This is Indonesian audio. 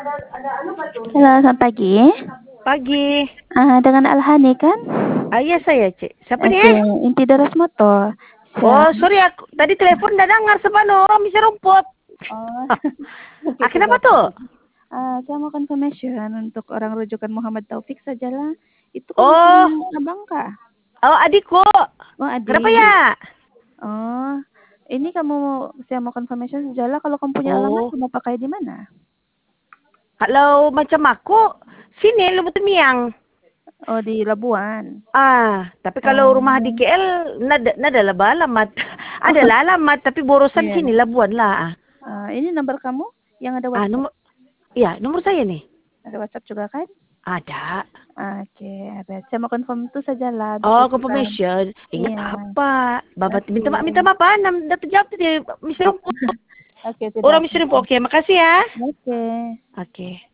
Halo, selamat pagi. Pagi. Dengan Alhani kan? Iya saya, Cik. Siapa nih? Oke, Inti Daras Motor. Oh, sorry aku tadi telepon nggak dengar sebano orang bisa rumput. Oh, oke, Kenapa tidak tuh? apa-apa. Saya mau confirmation untuk orang rujukan Muhammad Taufik sajalah. Itu Oh, koneksinya abang kah? adikku. Oh, Kenapa adik. ya? Oh, ini saya mau confirmation sajalah. Kalau kamu punya alamat, Oh, kamu pakai di mana? kalau macam aku sini Lubuk Miang. Oh, di Labuan. Tapi kalau rumah di Oh, KL nada lah alamat. Adalah alamat tapi borosan iya. sini Labuan lah. Ini nomor kamu yang ada WhatsApp. Nomor saya nih. Ada WhatsApp juga kan? Ada. Oke, ada. Saya mau confirm itu sajalah Oh, duplikat. confirmation. Ingat Iya, apa? Babat oke. minta maaf, Dah terjawab tadi Mister Rumput. Oke, tidak Orang Mister apa-apa. Rumput. Oke, makasih ya. Oke. Oke.